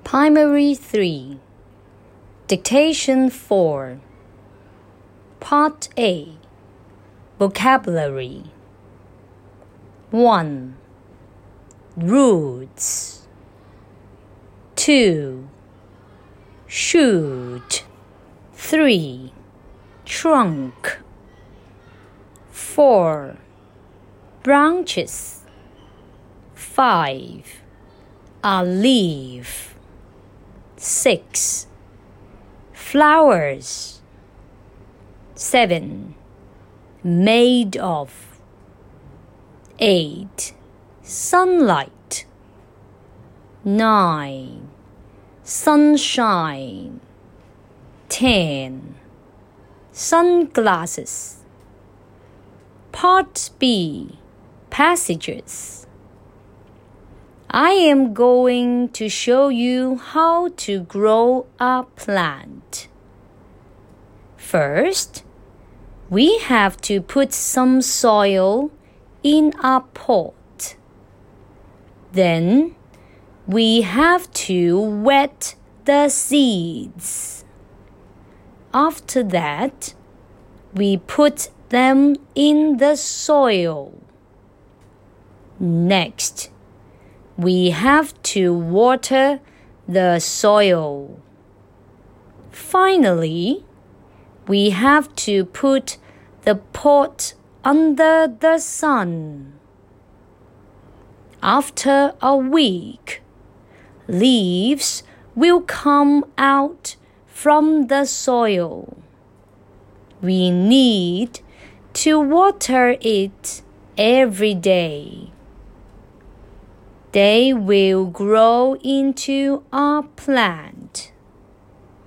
Primary 3 Dictation 4 Part A Vocabulary 1. Roots 2. Shoot 3. Trunk 4. Branches 5. A leaf 6. Flowers 7. Made of 8. Sunlight 9. Sunshine 10. Sunglasses Part B Passages I am going to show you how to grow a plant. First, we have to put some soil in a pot. Then, we have to wet the seeds. After that, we put them in the soil. Next, we have to water the soil. Finally, we have to put the pot under the sun. After a week, leaves will come out from the soil. We need to water it every day. They will grow into a plant.